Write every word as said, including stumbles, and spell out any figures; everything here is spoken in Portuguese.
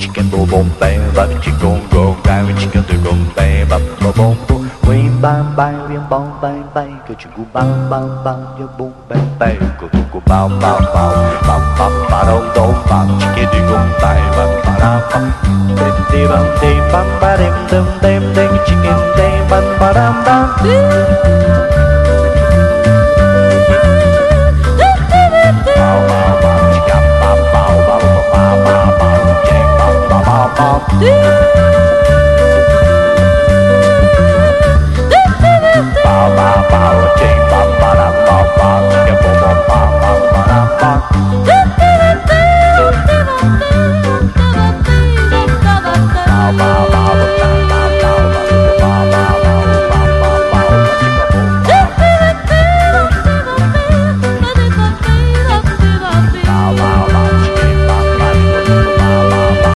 chicken boom boom bang, bap chicken go gang, chicken do go bang, bap boom boom boom. Wing bang bang, wing bang bang bang, go chicken bang bang bang, yo boom bang bang, go to go bow bow bow, bam bam ba dum dum bam, chicken do go bang, bam ba da bam, dim dim bam dim bam ba dim dim dim dim, chicken dim bam ba dum bam. Bow bow bow, chicken bow bow bow bow bow bow, yeah bow bow bow bow.